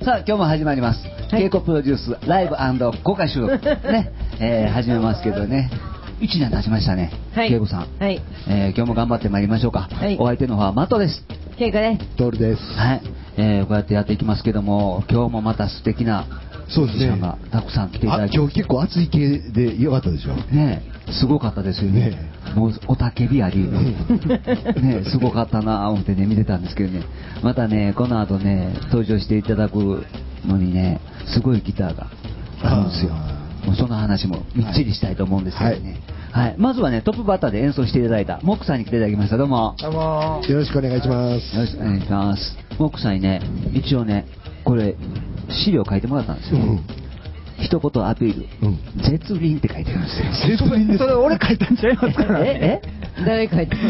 さあ今日も始まります、稽古プロデュースライブ&公開収録ね、始めますけどね、1年経ちましたね、稽古さん、今日も頑張ってまいりましょうか。お相手の方はマトです。 稽古です。 トールです。 はい、こうやってやっていきますけども、今日もまた素敵なミュージシャンがたくさん来ていただいて、 今日結構暑い系で良かったでしょ。 ね、すごかったですよね。もうおたけびありね、すごかったなぁ思ってね見てたんですけどね、またねこの後ね登場していただくのにねすごいギターがあるんですよ。もうその話もみっちりしたいと思うんですけどね、はい、まずはねトップバッターで演奏していただいたモックさんに来ていただきました。どうもよろしくお願いします。 よろしくお願いします。モックさんにね一応ねこれ資料書いてもらったんですよ、一言アピール、絶倫って書いてるんですよ。 絶倫です。 それ俺書いたんちゃいますから。 誰書いてます？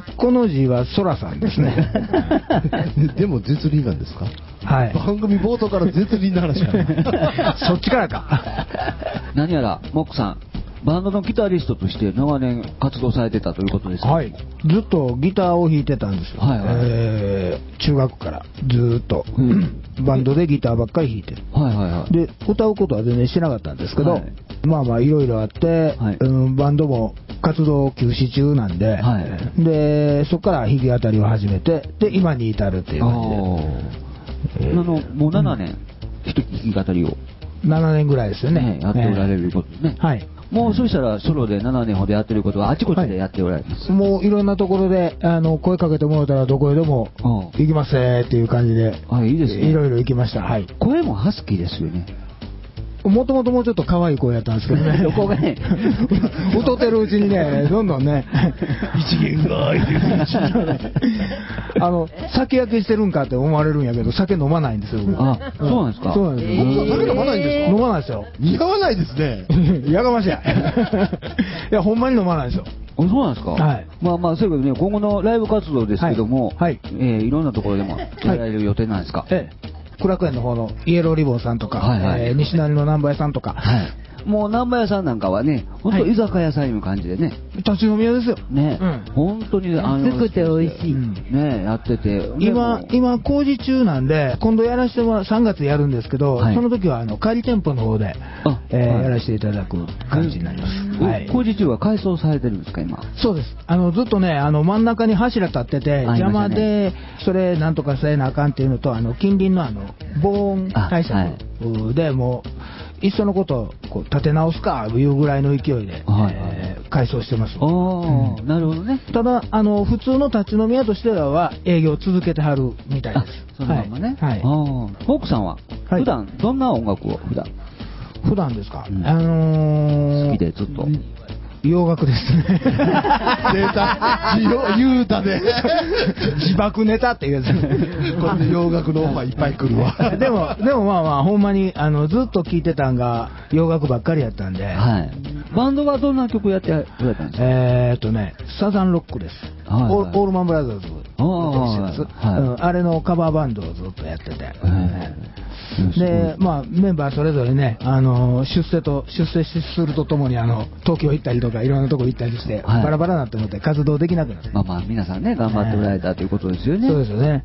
この字はソラさんですね。 でも絶倫なんですか？ はい。 番組冒頭から絶倫の話かな。 そっちからか。 何やらモックさんバンドのギタリストとして長年活動されてたということですか？ はい。ずっとギターを弾いてたんですよ。中学からずっと、バンドでギターばっかり弾いてる。で歌うことは全然してなかったんですけど、まあまあいろいろあって、バンドも活動休止中なんで、でそこから弾き語りを始めて、で今に至るっていう感じで。 もう7年、弾き語りを 7年ぐらいですよね。 やっておられることですね。はい。もうそうしたらソロで7年ほどやってることはあちこちでやっておられます。 もういろんなところで声かけてもらったらどこへでも行きますねっていう感じで、 いいですね。 いろいろ行きました。はい。 声もハスキーですよね。 もともともうちょっと可愛い声やったんですけどね。 どこがね、 歌ってるうちにね、どんどんね、一元がいてるうちに酒焼けしてるんかって思われるんやけど、酒飲まないんですよ。 あ、そうなんですか。 そうなんですよ。酒飲まないんですか？ 飲まないですよ。 似合わないですね。 やかましや。いや、ほんまに飲まないですよ。 そうなんですか。はい。まあまあ、そういうことね、今後のライブ活動ですけども、いろんなところでもやられる予定なんですか？ 苦楽園の方のイエローリボンさんとか、西成の南波屋さんとか、 もう南波屋さんなんかはね、本当居酒屋さんいう感じでね、 立ち飲み屋ですよね、本当に安くて美味しいねやってて、 今工事中なんで今度やらせてもらう3月やるんですけど、その時は帰り店舗の方でやらせていただく感じになります。 工事中は改装されてるんですか今？ そうです。ずっとね真ん中に柱立ってて邪魔で、それなんとかせなあかんっていうのと、近隣の防音対策でもういっそのことこう立て直すかいうぐらいの勢いで改装してます。 なるほどね。 ただ普通の立ち飲み屋としては営業続けてはるみたいです。 そのままね。フォークさんは普段どんな音楽を普段ですか？ 好きでずっと洋楽ですね。 出た。言うたね。 自爆ネタっていうやつ。 これで洋楽のオファーいっぱい来るわ。 でもまあまあほんまにずっと聴いてたんが洋楽ばっかりやったんで。 バンドはどんな曲やってられたんですか？ サザンロックです。オールマンブラザーズ。あれのカバーバンドをずっとやってて。でまあメンバーそれぞれね出世するとともに東京行ったりとかいろんなとこ行ったりして、バラバラなって思って活動できなくなって、 まあ皆さんね頑張っておられたということですよね。 そうですよね。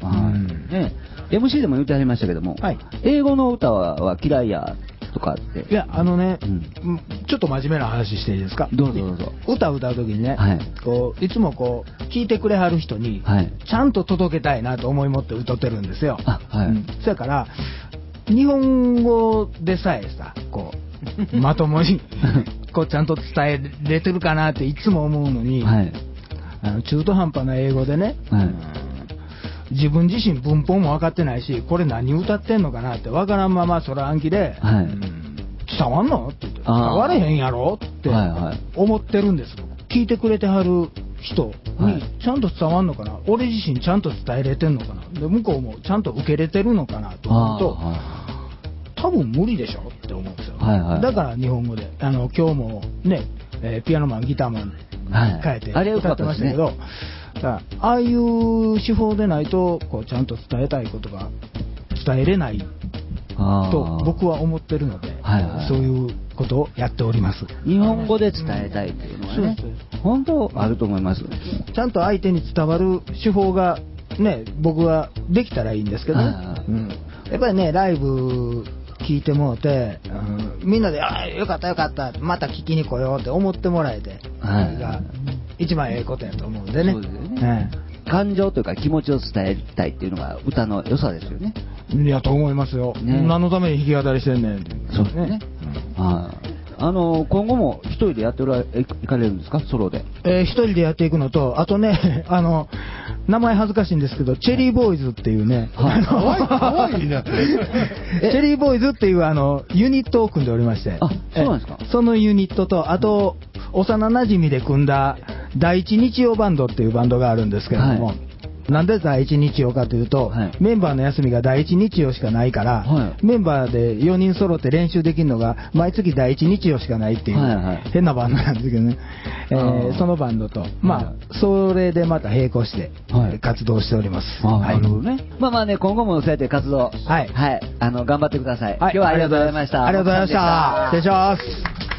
MC でも言ってありましたけども、英語の歌は嫌いやとかって。 いやちょっと真面目な話していいですか？ どうぞ。 歌う時にね、いつもこう聴いてくれはる人にちゃんと届けたいなと思い持って歌ってるんですよ。そやから日本語でさえさこうまともにこうちゃんと伝えれてるかなっていつも思うのに、中途半端な英語でね、自分自身文法も分かってないし、これ何歌ってんのかなって分からんままそら暗記で、伝わんのって言って、伝われへんやろって思ってるんです。聞いてくれてはる人にちゃんと伝わんのかな、俺自身ちゃんと伝えれてんのかな、で向こうもちゃんと受けれてるのかなと思うと、多分無理でしょって思うんですよ。だから日本語で今日もね、ピアノマンギターマン変えて歌ってましたけど、ああいう手法でないとこうちゃんと伝えたいことが伝えれないと僕は思ってるので、そういうことをやっております。 日本語で伝えたいっていうのはね、本当あると思います。 ちゃんと相手に伝わる手法がね、僕はできたらいいんですけど、 やっぱりね、ライブ聞いてもうて、みんなで、よかったよかった、また聞きに来ようって思ってもらえて、それが一番ええことやと思うんでね。 そうですよね。感情というか気持ちを伝えたいっていうのが歌の良さですよね。 いや、と思いますよ。ね、何のために弾き語りしてんねんっていう。 そうですね。今後も一人でやっていかれるんですか、ソロで。 一人でやっていくのと、あとね、名前恥ずかしいんですけど、チェリーボーイズっていうね、 かわいいな。 チェリーボーイズっていうユニットを組んでおりまして、 そうなんですか。 そのユニットと、あと、幼馴染で組んだ第一日曜バンドっていうバンドがあるんですけれども、はい、なんで第一日曜かというと、はい、メンバーの休みが第一日曜しかないから、はい、メンバーで4人揃って練習できるのが毎月第一日曜しかないっていう、はいはい、変なバンドなんですけどね、そのバンドと、まあ、それでまた並行して活動しております。 なるほどね。まあね、今後もそうやって活動、はい、はい、頑張ってください。今日はありがとうございました。 ありがとうございました。失礼します。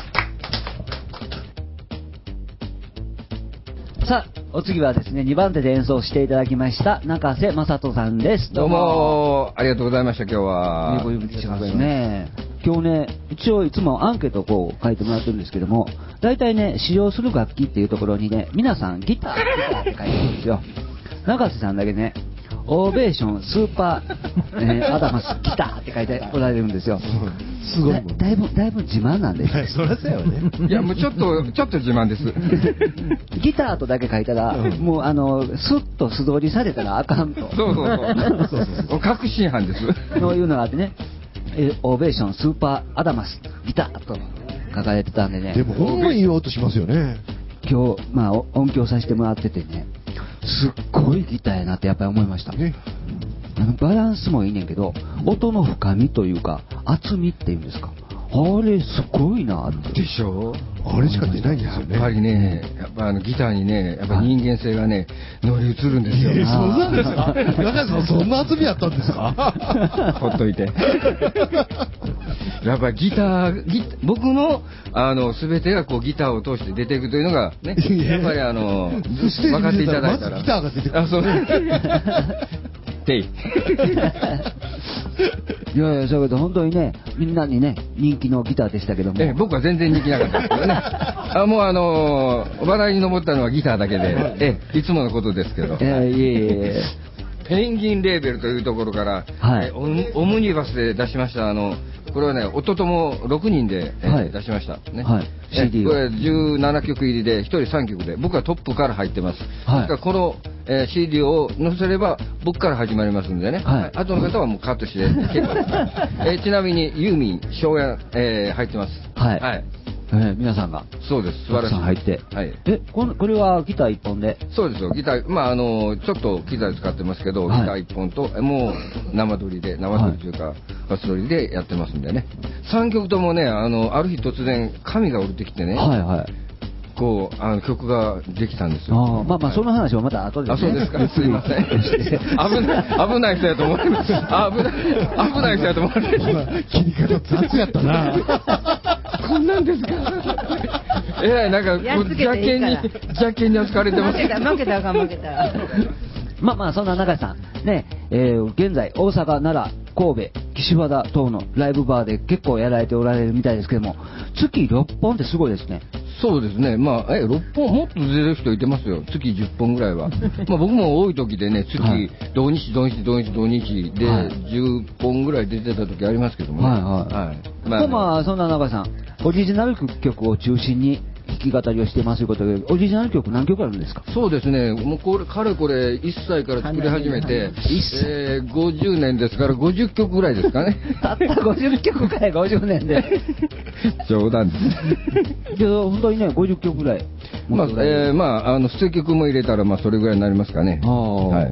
さあ、お次はですね、2番手で演奏していただきました中瀬正人さんです。 どうもありがとうございました。今日はお呼びしますね。今日ね、一応いつもアンケートをこう書いてもらってるんですけども、大体ね、使用する楽器っていうところにね、皆さんギターって書いてるんですよ。中瀬さんだけね、オーベーションスーパー、アダマスギターって書いておられるんですよ。 すごい。 だいぶ自慢なんですよ。 そりゃそうよね。 いや、もうちょっと自慢です。 ギターとだけ書いたら、もうスッと素通りされたらあかんと。 そう。確信犯です。 そういうのがあってね、オーベーションスーパーアダマスギターと書かれてたんでね。 でもほんまに言おうとしますよね。 今日、音響させてもらっててね、すっごいギターやなってやっぱり思いました。バランスもいいねんけど、音の深みというか厚みっていうんですか、あれすごいなって。 でしょ。 あれしか出ないんですよね。 やっぱりね、やっぱギターにね、やっぱ人間性がね、乗り移るんですよ。 そうなんですか。中井さん、そんな厚みやったんですか。 ほっといて。やっぱりギター、僕の全てがこうギターを通して出ていくというのがね、やっぱり分かっていただいたら。 まずギターが出てくる。 あ、そうね。てい。 いやいや、そういうこと本当にね、みんなにね人気のギターでしたけども、 僕は全然人気なかったですけどね。もう話題に上ったのはギターだけで、いつものことですけど。ペンギンレーベルというところから、はい、オムニバスで出しましたこれはね、夫とも6人で、出しましたね。はい、CD これ17曲入りで1人3曲で、僕はトップから入ってます。はい、ですからこの、CD を載せれば僕から始まりますんでね。はい、後の方はもうカットして結構です。ちなみにユーミン、昭和、入ってます。はい。はい。 皆さんがそうです、素晴らしい。 入って、はい、これはギター1本で。 そうですよ、ギター、ちょっと機材使ってますけど、ギター1本ともう生撮りというかバス撮りでやってますんでね。3曲ともね、ある日突然神が降りてきてね、はいはい、こう曲ができたんですよ。 その話はまた後で、ね。 あ、そうですか。すいません。危ない人やと思われます。危ない人やと思われます。 切り方雑やったな。 こんなんですか。なんか邪険に扱われてます。 負けた。 そんな中井さんね、現在大阪、奈良、神戸、岸和田等のライブバーで結構やられておられるみたいですけども、月6本ってすごいですね。 そうですね。6本もっと出る人いてますよ。月10本ぐらいは。僕も多い時でね、月土日で10本ぐらい出てた時ありますけどもね。 そんな中井さん、オリジナル曲を中心に弾き語りをしてますということで、オリジナル曲何曲あるんですか？ そうですね、もうかれこれ1歳から作り始めて、50年ですから50曲ぐらいですかね。 たった50曲くらい50年で。 冗談です。 けど本当にね、50曲ぐらい。 捨て曲も入れたらそれぐらいになりますかね。はい。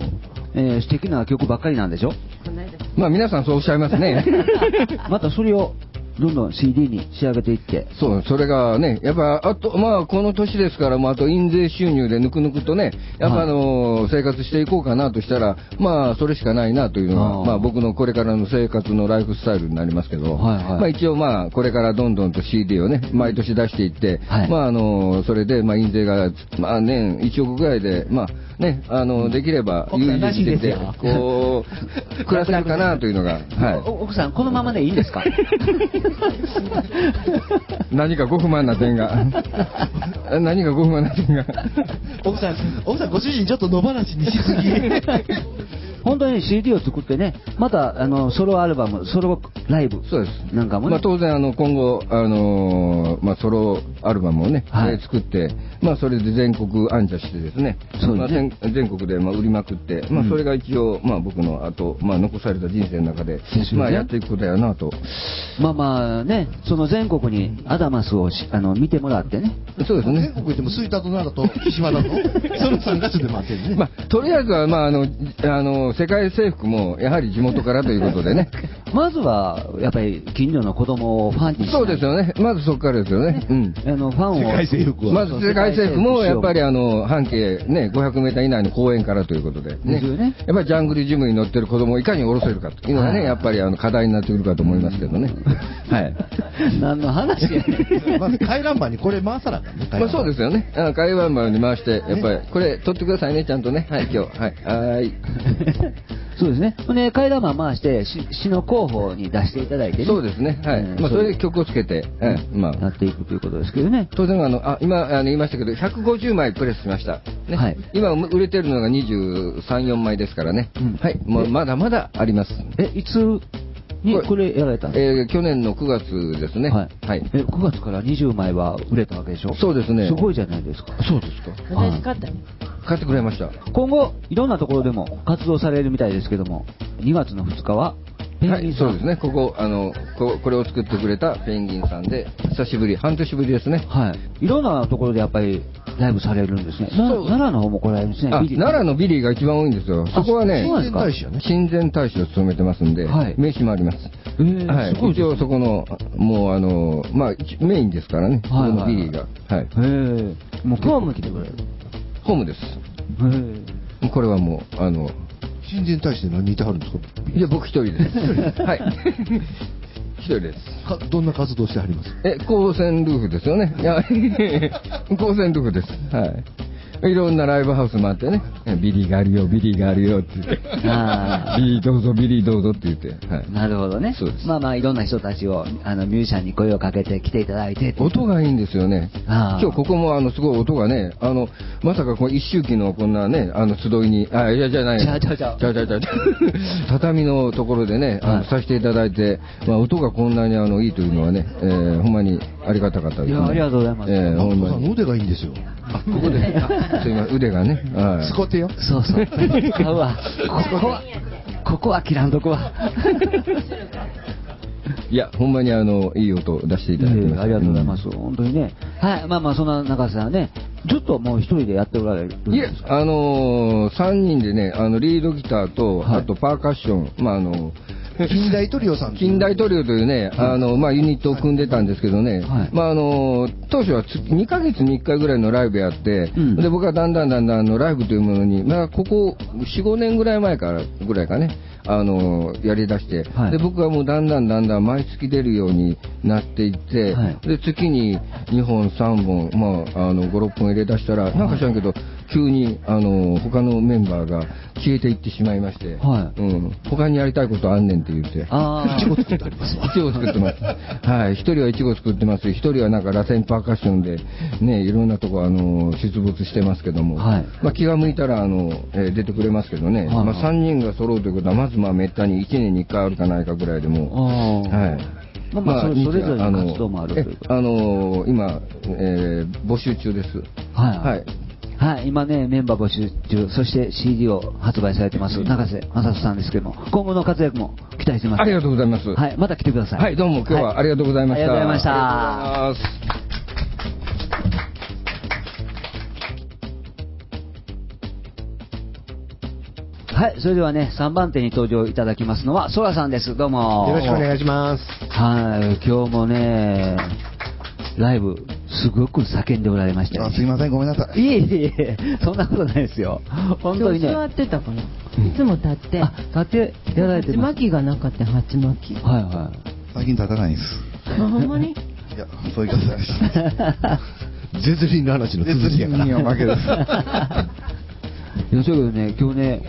素敵な曲ばっかりなんでしょ？ 皆さんそうおっしゃいますね。 またそれをどんどん CD に仕上げていって。 そう、それがね、やっぱ、あと、まあ、この年ですから、あと、印税収入でぬくぬくとね、やっぱ生活していこうかなとしたら、まあ、それしかないなというのが、まあ、僕のこれからの生活のライフスタイルになりますけど、まあ、一応まあ、これからどんどんと CD をね、毎年出していって、まあ、それで、まあ、印税が、まあ、年1億ぐらいで、まあ、ね、できれば、有利にしてて、こう、暮らせるかなというのが、はい。 奥さん、このままでいいんですか？ 何かご不満な点が。何かご不満な点が。 奥さん、ご主人ちょっと野放しにしすぎ。 本当に CD を作ってね、またソロアルバム、ソロライブなんかもね、 まあ、当然今後まあ、ソロアルバムをね、作って、まあ、それで全国暗射してですね、まあ、全国でまあ売りまくって、まあ、それが一応、まあ、僕のあと、まあ、残された人生の中で、まあ、やっていくことやなと。 まあまあね、その全国にアダマスを見てもらってね。 そうですね。 全国行っても吹田と長と木島だとその3カ所で待ってるね。 まあ、とりあえずはまあ世界征服もやはり地元からということでね。 まずはやっぱり近所の子供をファンにして。 そうですよね。まずそこからですよね。うん。 ファンを。 世界征服は。 まず世界征服もやっぱり半径ね500メーター以内の公園からということでね。やっぱりジャングルジムに乗ってる子供をいかに降ろせるかというのがね、やっぱり課題になってくるかと思いますけどね。はい。 何の話や。 まず回覧板にこれ回さなかったね。 まあそうですよね。回覧板に回してやっぱりこれ取ってくださいねちゃんとね。はい今日はい。 そうですね。で、回覧板回して詩の候補に出していただいてね。 そうですね。はい。まあそれで曲をつけて、 まあやっていくということですけどね。 当然今言いましたけど150枚プレスしました。ね。はい。今売れてるのが23、4枚ですからね。はい。もうまだまだあります。 いつにこれやられたんですか？ 去年の9月ですね。はい。 9月から20枚は売れたわけでしょ？ そうですね。 すごいじゃないですか。 そうですか。 私買ったね。 買ってくれました。 今後いろんなところでも活動されるみたいですけども、2月の2日ははい、そうですね。これを作ってくれたペンギンさんで久しぶり、半年ぶりですね。 はい。いろんなところでやっぱりライブされるんですね。奈良の方も来られるんですね。 奈良のビリーが一番多いんですよ。そこはね、親善大使を務めてますんで、名刺もあります。はい。一応そこのもうまあメインですからね。そこのビリーが。はい。 もうホーム来てくれる。 ホームです。これはもう親善大使で何人いてはるんですか？ いや僕一人です。はい。一人です。 どんな活動してはります？ 光線ルーフですよね。いや光線ルーフです。はい。いろんなライブハウスもあってね、ビリーがあるよ、ビリーがあるよって言って、ビリーどうぞ、ビリーどうぞって言って、はい、 なるほどね。そうです。まあまあいろんな人たちをミュージシャンに声をかけて来ていただいて、 音がいいんですよね。今日ここもすごい音がね、まさかこの一周期のこんなね集いに、じゃない。畳のところでねさせていただいて、まあ音がこんなにいいというのはね、ほんまにありがたかったですね。 いやありがとうございます。 ほんまに腕がいいんですよ。 ここですいません、腕がね。 使ってよ。 そうそう。買うわ。ここは切らんとこは。 いや、ほんまにいい音を出していただいてます。 ありがとうございます。本当にね。はい、まあそんな中瀬さんね、ずっともう一人でやっておられるんですか？ いえ、3人でね、リードギターと、あとパーカッション、まあ近代トリオさん。 近代トリオというね、まあユニットを組んでたんですけどね、まあ当初は2ヶ月に1回ぐらいのライブやって、で僕はだんだんライブというものに、まあここ4、5年ぐらい前からぐらいかね、やりだして、で僕はもうだんだん毎月出るようになっていって、で月に2本3本、まあ5、6本入れ出したら、なんか知らんけど急に他のメンバーが消えていってしまいまして、他にやりたいことあんねんって言って、 いちご作ってありますわ。 いちご作ってます。はい、一人はいちご作ってます。一人はなんか螺旋パーカッションでね、いろんなとこ出没してますけども、まあ気が向いたら出てくれますけどね、まあ3人が揃うということはまずまあめったに1年に1回あるかないかぐらいでも、はい。 まあそれぞれの活動もあるというか。 今募集中です。 はい。はい、今ね、メンバー募集中、そして CD を発売されてます、中瀬正人さんですけども、今後の活躍も期待してます。 ありがとうございます。 はい、また来てください。 はい、どうも今日はありがとうございました。 ありがとうございました。 はい、それではね、3番手に登場いただきますのは、ソラさんです。どうも。 よろしくお願いします。 はい、今日もね、ライブ、すごく叫んでおられましたよ、ね。 すいません、ごめんなさい。 いえいえいえ、そんなことないですよ。本当にね。 座ってたかな。いつも立って。 立ってやられてます。 鉢巻きがなかった、鉢巻き。 はいはい。最近立たないんです。 ほんまに？いや、そういうことないです。絶倫の話の続きやから。絶倫には負けです。 いや、そういうけどね、今日ね、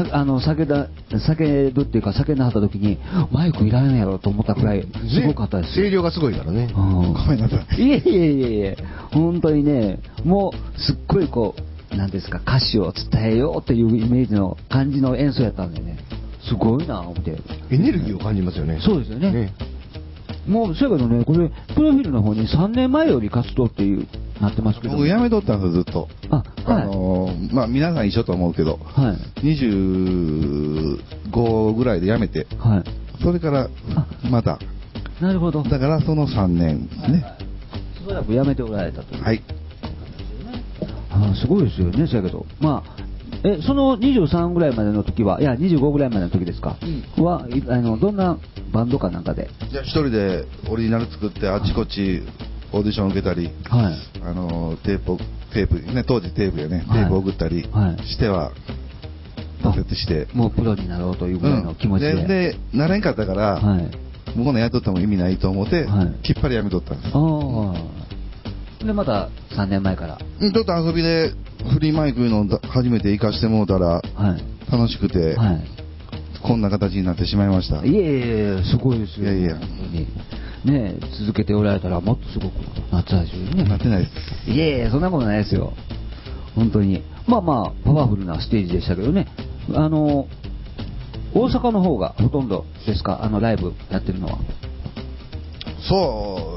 叫ぶっていうか、叫んではった時に、マイクいらないやろと思ったくらい、すごかったです。 声量がすごいからね。ごめんなさい。 いえいえいえいえ、本当にね、もう、すっごいこう、なんですか、歌詞を伝えようっていうイメージの感じの演奏やったんでね、すごいなぁ思って。 エネルギーを感じますよね。 そうですよね。もう、そうやけどね、これ、プロフィールの方に3年前より活動っていう、なってますけど。 僕辞めとったんですよ、ずっと。まあ、皆さん一緒と思うけど、はい、25ぐらいで辞めて、はい、それから、また。 なるほど。 だからその3年ね。 しばらく辞めておられたという。 はい。 すごいですよね、そうやけど。まあ、その23ぐらいまでの時は、いや、25ぐらいまでの時ですか、は、どんなバンドかなんかで。 いや、一人でオリジナル作って、あちこちオーディション受けたり、はい、テープ、ね、当時テープやね、テープ送ったりしては、挫折して。 もうプロになろうというぐらいの気持ちで。 で、なれんかったから、はい、向こうのやっとっても意味ないと思って、はい、きっぱりやめとったんです。 で、また3年前から。 ちょっと遊びでフリーマイクの初めて行かしてもうたら、楽しくて、はい、こんな形になってしまいました。 いえいえ、すごいですよ。 いやいや。 ね、続けておられたらもっとすごくなってたでしょうね。 なってないです。 いえいえ、そんなことないですよ。本当に。まあまあ、パワフルなステージでしたけどね。大阪の方がほとんどですか、ライブやってるのは。 そう、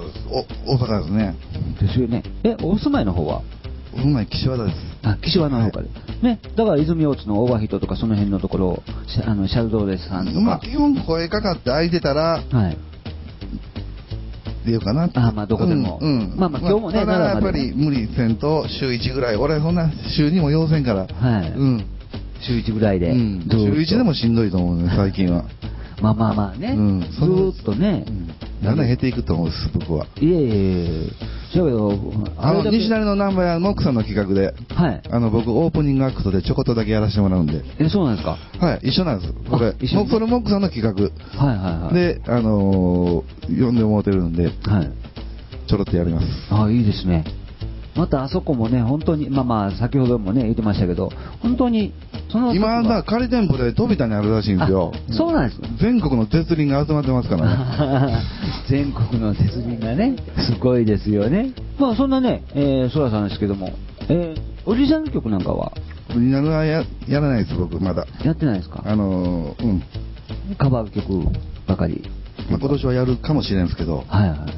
大阪ですね。 ですよね。お住まいの方は？ お住まい岸和田です。 あ、岸和田の方から、はい、ね。だから泉大津のオーバーヒットとかその辺のところをシャルドーレスさんとか。 まあ基本声かかって空いてたら、はい。出ようかなって。 まあどこでも。まあまあ今日もね、 ただやっぱり無理せんと週1ぐらい。俺そんな週2も要せんから。はい。 週1ぐらいで。 週1でもしんどいと思うね、最近は。 まあまあまあね。ずーっとね。 だんだん減っていくと思うんです、僕は。 いえいえ。だけど、 西成のナンバーやモックさんの企画で、はい。僕、オープニングアクトでちょこっとだけやらせてもらうんで。 そうなんですか？ はい、一緒なんです。これ、それモックさんの企画。はいはいはい。で、呼んでもらってるんで、はい。ちょろっとやります。 いいですね。またあそこもね、本当に、まあまあ、先ほどもね、言ってましたけど、本当に、 今、仮店舗で飛びたにあるらしいんですよ。 そうなんです。 全国の鉄輪が集まってますからね。 全国の鉄輪がね、すごいですよね。まあ、そんなね、ソラさんですけども、オリジナル曲なんかはオリジナルはやらないです、僕、まだ。 やってないですか？カバー曲ばかり。 まあ、今年はやるかもしれないですけど、はいはい。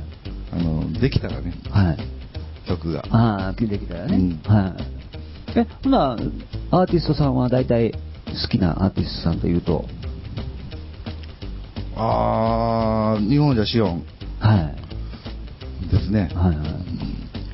できたらね。はい。曲ができたらね、はい。ほなアーティストさんは大体好きなアーティストさんというと、 日本じゃシオン、はい、ですね、はいはい、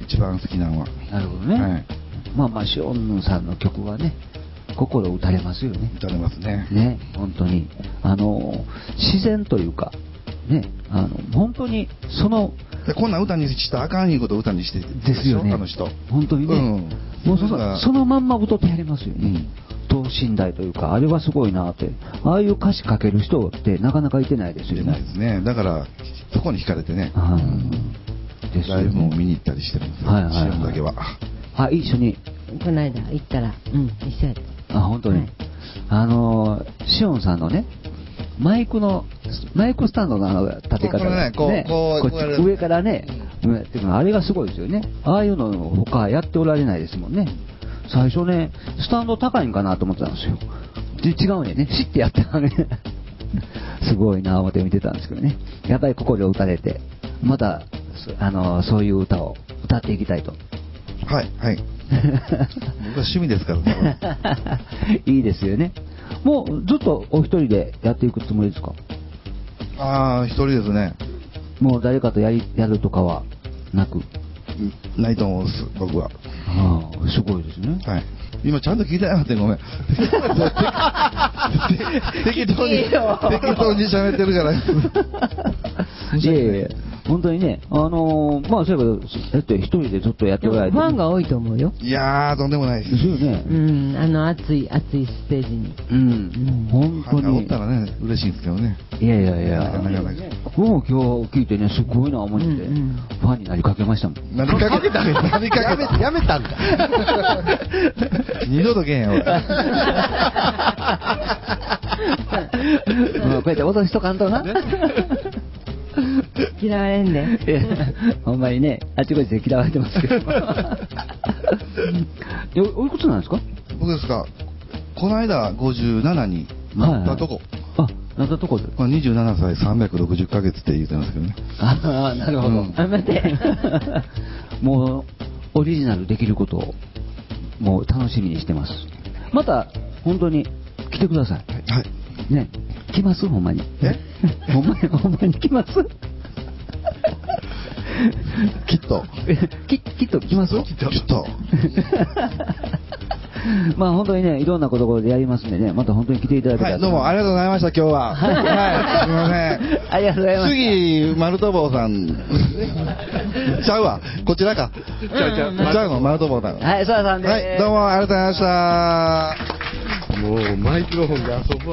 一番好きなのは。 なるほどね、はい、まあまあシオンさんの曲はね、心打たれますよね。 打たれますね。 ね、本当に自然というかね、本当にこんな歌にしたらあかんいうことを歌にしてですよね。 あの人。 本当にね。もうそのまんま歌ってやりますよね。等身大というか、あれはすごいなって。ああいう歌詞書ける人ってなかなかいてないですよね。 いないですね。だから、そこに惹かれてね。ライブも見に行ったりしてるんですよ。シオンだけは。 一緒に。 この間行ったら、一緒やった。 本当に。シオンさんのね、マイクスタンドの立て方が、ね、上からね、あれがすごいですよね。ああいうの他やっておられないですもんね。最初ね、スタンド高いんかなと思ってたんですよ。違うね、知ってやってたね。すごいなぁ思って見てたんですけどね。やっぱり心を打たれて、またそういう歌を歌っていきたいと。 はいはい。僕は趣味ですからね。 いいですよね。もうずっとお一人でやっていくつもりですか？ 一人ですね。 もう誰かとやるとかはなく？ ないと思うんです、僕は。 すごいですね。はい。 今ちゃんと聞いてなかったよ、ごめん。適当に喋ってるじゃない。 いやいやいや、本当にね、まあそういえば、だって一人でずっとやっておられて。 ファンが多いと思うよ。 いやー、とんでもないです。 ですよね。 熱いステージに。 本当に。 ファンがおったらね、嬉しいんですけどね。 いやいやいや。僕も今日聞いてね、すごいな思って、ファンになりかけましたもん。 なりかけたやめたんか。 二度とけへんよ。 こうやって脅しとかんとな。 嫌われんで。 ほんまにね、あちこちで嫌われてますけど。おいくつなんですか？ 僕ですか、この間57になったとこ。 なったとこで。 27歳360ヶ月って言ってますけどね。 ああ、なるほど。 待って。 もう、オリジナルできることを、もう楽しみにしてます。また、本当に来てください。 はい。 ね、来ますほんまに。ほんまに来ますきっと。 きっと来ますきっと。 まあ本当にね、いろんなことでやりますんでね、また本当に来ていただけたら。 はい、どうもありがとうございました、今日は。はい、すみません。 ありがとうございます。 次、マルト坊さん。ちゃうわ、こちらか。ちゃうの、マルト坊さん。 はい、ソラさんです。 はい、どうもありがとうございました。 もうマイクロフォンで遊ぶ。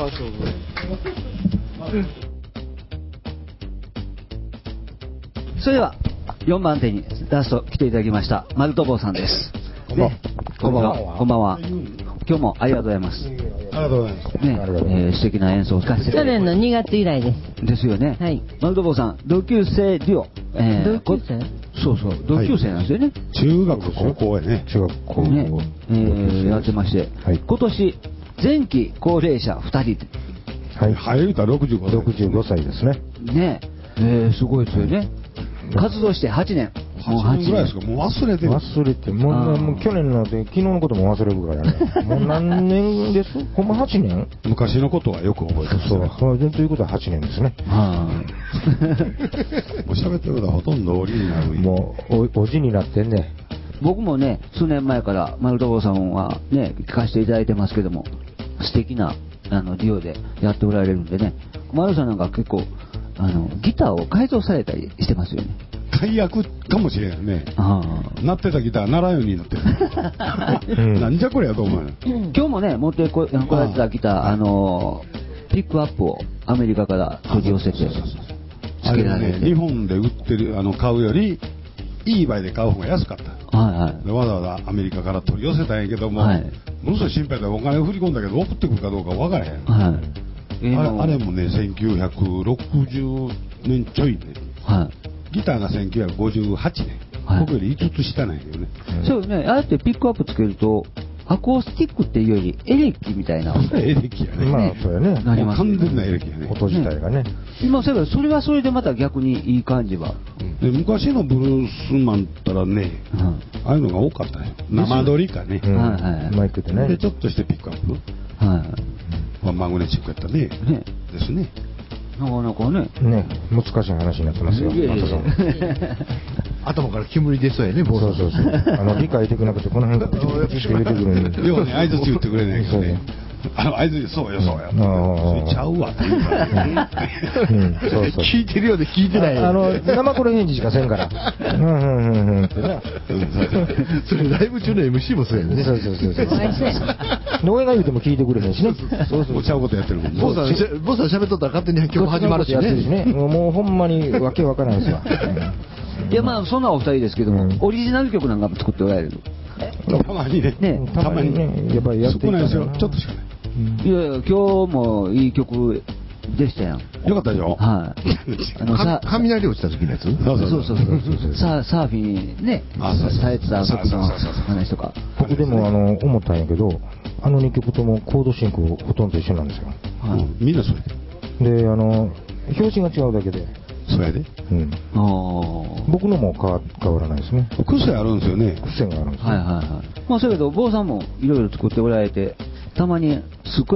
それでは4番手にラスト来ていただきましたマルト坊さんです。こんばんは。こんばんは。今日もありがとうございます。 ありがとうございます。 ね、素敵な演奏を聞かせていただいて。 去年の2月以来です。 ですよね。 はい。 マルト坊さん、同級生デュオ。 同級生？ そうそう、同級生なんですよね。 中学高校やね。中学高校。 ね、やってまして、今年前期高齢者2人で。 はい。入るたら65歳ですね。 ね、すごいですよね。活動して8年。 もう8年ぐらいですか。もう忘れてる。忘れて、もう去年なんて昨日のことも忘れるからね。もう何年です？ほんま8年？昔のことはよく覚えてます。そう、ということは8年ですね。もう喋ってることはほとんどおりになる。もうおじになってんね。 僕もね、数年前からマルト坊さんはね、聞かせていただいてますけども、素敵なデュオでやっておられるんでね、マルさんなんか結構ギターを改造されたりしてますよね。 解約かもしれんね。鳴ってたギター鳴らんようになってる。なんじゃこりゃと思う。 今日もね、持ってこられてたギター、ピックアップをアメリカから取り寄せてつけられて、 日本で売ってる買うよりeBayで買う方が安かった。わざわざアメリカから取り寄せたんやけども、ものすごい心配でお金を振り込んだけど送ってくるかどうか分からへん。あれもね、1960年ちょいね。ギターが1958年。僕より5つ下なんやけどね。 そうね、ああやってピックアップつけると、アコースティックっていうよりエレキみたいな。 エレキやね。まあ、そうやね。完全なエレキやね。音自体がね。 今、それはそれでまた逆にいい感じは。 昔のブルースマンったらね、ああいうのが多かったね。生撮りかね。マイクでね。で、ちょっとしてピックアップ。マグネチックやったね。ですね。 なかなかね。 難しい話になってますよ。 頭から煙出そうやね、 そう。理解できなくて、この辺がプチプチって出てくるんで。要はね、合図言ってくれないけどね。合図で、そうや。それちゃうわって言うからね。聞いてるようで聞いてないよ。生これ返事しかせんから。ってな。それライブ中の MC もそうやね。そう。俺が言うても聞いてくれへんしね。そう。ちゃうことやってるもん。ボスさん喋っとったら勝手に曲始まるしね。もうほんまにわけわからんすわ。 いや、まあそんなお二人ですけども、オリジナル曲なんか作っておられる。 たまにね。たまにね。やっぱりやっていかないですよ。ちょっとしかない。 いや、今日もいい曲でしたやん。 よかったでしょ。 はい。 雷落ちた時のやつ。 そうサーフィンね、されてた時の話とか。 僕でも思ったんやけど、2曲ともコード進行ほとんど一緒なんですよ。みんなそれで。で、表紙が違うだけで。そうやで。僕のも変わらないですね。癖あるんですよね。癖があるんですよ。 まあそうやけど、坊さんもいろいろ作っておられて、たまにすっごい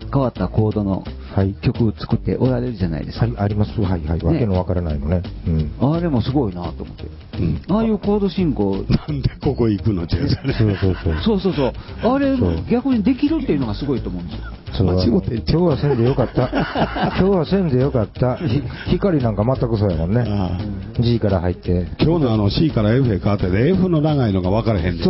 変わったコードの曲を作っておられるじゃないですか。 はい、あります。はいはい。わけのわからないのね。 あれもすごいなと思って。ああいうコード進行。 なんでここ行くのってやつね。 そう。あれ逆にできるっていうのがすごいと思うんですよ。 今日はせんでよかった。今日はせんでよかった。光なんか全くそうやもんね。G から入って。 今日のC から F へ変わってで F の長いのが分からへんねん。 そう。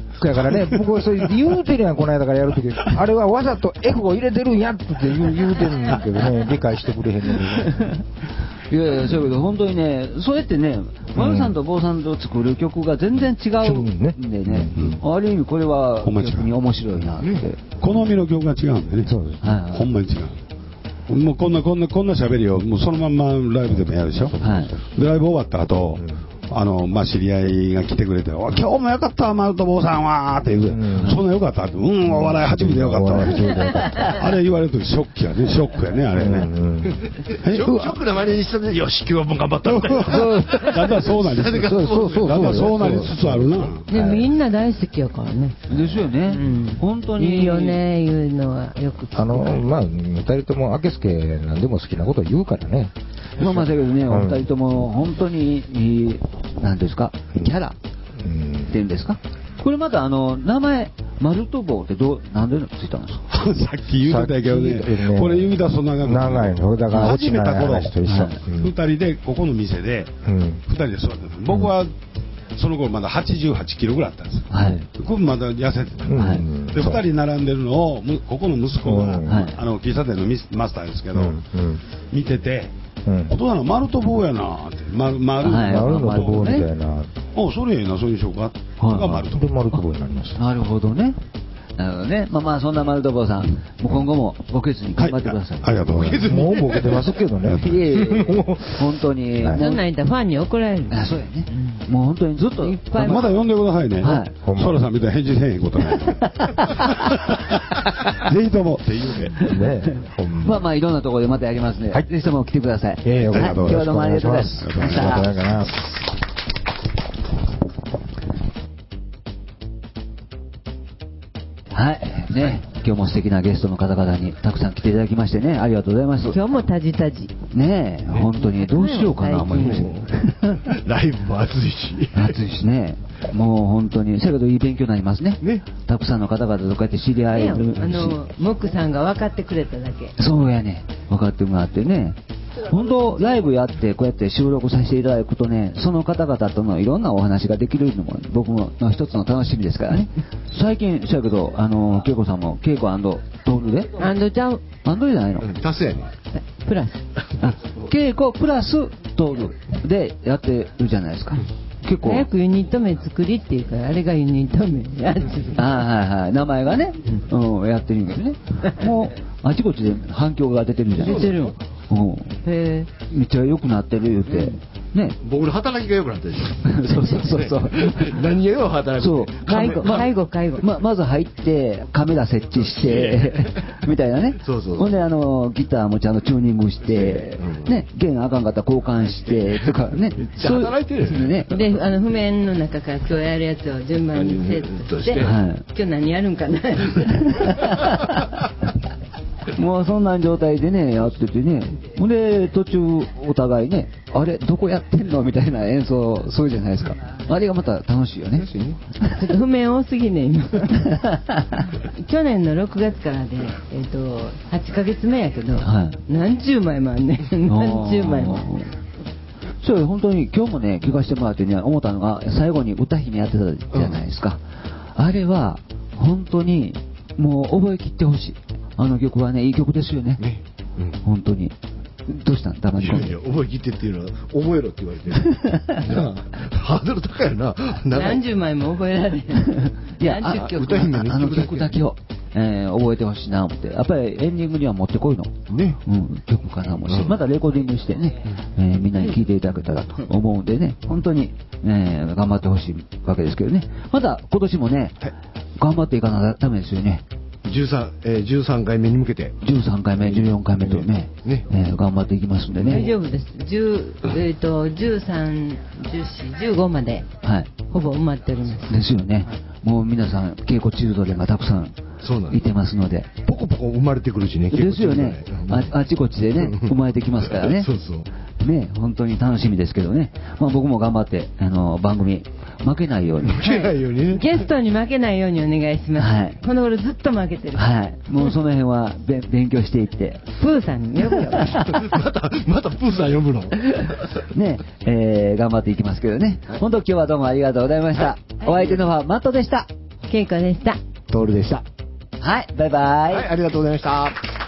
だからね、僕はそう言うてるやん、この間からやるとき。あれはわざと F を入れてるんやって言うてるんだけどね、理解してくれへんねんけど。 いやそういうけど本当にね、そうやってね、丸さんと坊さんと作る曲が全然違うんでね、ある意味これは逆に面白いなって。 好みの曲が違うんでね。そうです。ほんまに違う。もうこんな喋りをもうそのまんまライブでもやるでしょ。でライブ終わった後。知り合いが来てくれて、今日もよかったわ、丸と坊さんはって言う、そんなよかったって、お笑い初めてよかったわ。あれ言われるとショックやね、あれね。 ショックなまりにしたね、よし、今日も頑張ったみたいな。 だんだんそうなりつつあるな。 でみんな大好きやからね。 ですよね。本当に。 いいよね、いうのはよく聞く。 二人とも、あけすけなんでも好きなこと言うからね。 だけどね、お二人とも本当にいい、なんですか、キャラっていうんですか。これまた名前、マルトボーってなんでついたんですか。 さっき言うてたけどね、これ言うたらそんな長いの。だから始めた頃、2人でここの店で、2人で座ってた。僕はその頃まだ88キロぐらいあったんですよ。僕まだ痩せてた。で、2人並んでるのを、ここの息子が、喫茶店のマスターですけど、見てて、大人の丸と棒やなって、丸のと棒みたいな。 それええな、そういう紹介が丸と棒になりました。 なるほどね。そんな丸と坊さん、今後もボケずに頑張ってください。 ありがとうございます。 もうボケてますけどね。 本当に。 そんなん言ったらファンに怒られる。 そうやね。もう本当にずっといっぱい。 まだ呼んでくださいね。ソラさんみたいに返事せえへんことない。ぜひともっていうね。 いろんなところでまたやりますね。ぜひとも来てください。 今日はどうもありがとうございます。今日も素敵なゲストの方々にたくさん来ていただきましてね、ありがとうございます。 今日もタジタジね、本当にどうしようかな思いました。 ライブも暑いしね、もう本当に、それけどいい勉強になりますね。たくさんの方々とこうやって知り合えるし、 モックさんが分かってくれただけ。 そうやね、分かってもらってね。本当ライブやってこうやって収録させていただくとね、その方々とのいろんなお話ができるのも僕の一つの楽しみですからね。最近そうやけど恵子さんも恵子&トールでちゃうアンドじゃないの、 足すやねプラス恵子プラストールでやってるじゃないですか。結構早くユニット名作りっていうから、あれがユニット名やつ。 名前がね、やってるんやけどね。もうあちこちで反響が出てるじゃないですか。 出てる。 めっちゃ良くなってる言うて、ね。 僕の働きが良くなってる。 そう何がよ働く。そう。 介護。 まず入ってカメラ設置してみたいなね。ほんでギターもちゃんとチューニングしてね、弦あかんかったら交換してとかね。 働いてるね。で譜面の中から今日やるやつを順番にセットして、今日何やるんかな。 もうそんな状態でねやっててね、ほんで途中お互いね、あれどこやってんのみたいな演奏するじゃないですか。あれがまた楽しいよね。 ちょっと譜面多すぎね今。去年の6月からで8ヶ月目やけど、何十枚もあんねん。何十枚も。 そう本当に今日もね聞かせてもらってね思ったのが、最後に歌姫やってたじゃないですか。あれは本当にもう覚えきってほしい。あの曲はね、いい曲ですよね。本当に。どうしたんたまに。 覚えきってっていうのは、覚えろって言われて。ハードル高いよな。 何十枚も覚えられへん。 いや、歌姫の曲だけを、覚えてほしいな思って。やっぱりエンディングには持ってこいの。ね。曲かなもし、またレコーディングしてね、みんなに聴いていただけたらと思うんでね、本当に、頑張ってほしいわけですけどね。また今年もね、頑張っていかなきゃダメですよね。 13回目に向けて 13回目14回目とね、頑張っていきますんでね。 大丈夫です。13、14、15までほぼ埋まっております。 ですよね。もう皆さん稽古チルドレンがたくさんいてますので。 ポコポコ生まれてくるしね、 ですよね。あちこちでね、生まれてきますからね。 そうそう。 ね、本当に楽しみですけどね。まあ僕も頑張って、番組、負けないように。 負けないようにね。 ゲストに負けないようにお願いします。 はい。 この頃ずっと負けてる。 はい。もうその辺は勉強していって。 プーさんに呼ぶよ。 またプーさん呼ぶのね、頑張っていきますけどね。本当今日はどうもありがとうございました。お相手のはマットでした。 ケイコでした。 トールでした。 はい、バイバイ。 はい、ありがとうございました。